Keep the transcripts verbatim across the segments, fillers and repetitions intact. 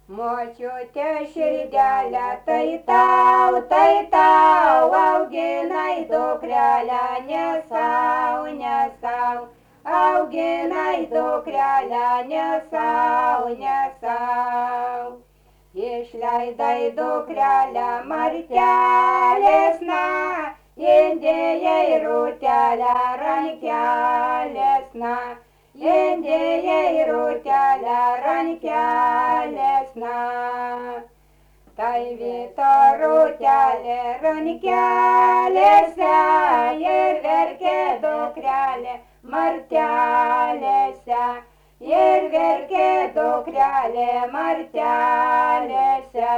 Močiute širdelę, tai tau, tai tau, auginai dukrelę, ne sau, ne sau, auginai dukrelę, ne sau, ne sau. Išleidai dukrelę martelėsna, indėjai rūtelę rankelėsna, indėjai rūtelę rankelėsna. Tai vito rūtelė rankelėse ir verkė dukrelė martelėse. Ir verkė dukrelė martelėse.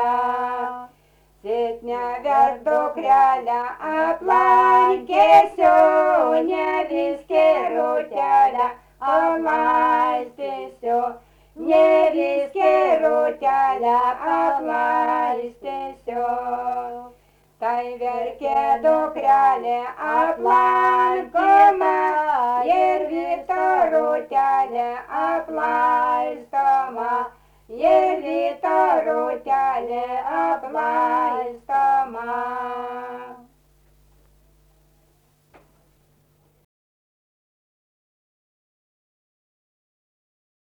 Sit neverk dukrelę aplankysiu, ne viską rūtelę aplaistysiu, ne viską rūtelę aplaistysiu. Tai verkė dukrelė aplankoma ir vito rūtelė aplaistoma, ir vito rūtelė aplaistoma.